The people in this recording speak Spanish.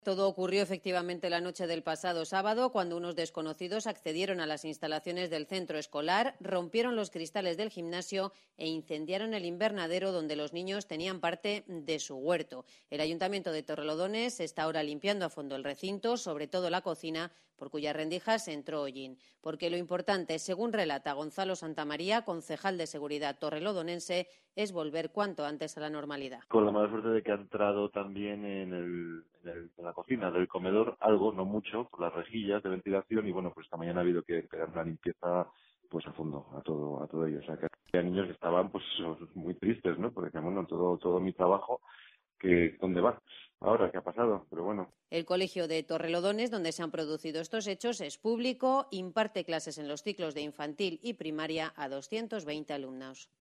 Todo ocurrió efectivamente la noche del pasado sábado, cuando unos desconocidos accedieron a las instalaciones del centro escolar, rompieron los cristales del gimnasio e incendiaron el invernadero donde los niños tenían parte de su huerto. El Ayuntamiento de Torrelodones está ahora limpiando a fondo el recinto, sobre todo la cocina, por cuyas rendijas entró hollín. Porque lo importante, según relata Gonzalo Santamaría, concejal de Seguridad torrelodonense, es volver cuanto antes a la normalidad. Con la mala suerte de que ha entrado también en la cocina del comedor algo, no mucho, por las rejillas de ventilación y bueno, pues esta mañana ha habido que pegar una limpieza pues a fondo, a todo ello. O sea, que había niños que estaban pues muy tristes, ¿no? Porque bueno, todo mi trabajo, que ¿dónde va? Ahora, ¿qué ha pasado? Pero bueno. El colegio de Torrelodones, donde se han producido estos hechos, es público, imparte clases en los ciclos de infantil y primaria a 220 alumnos.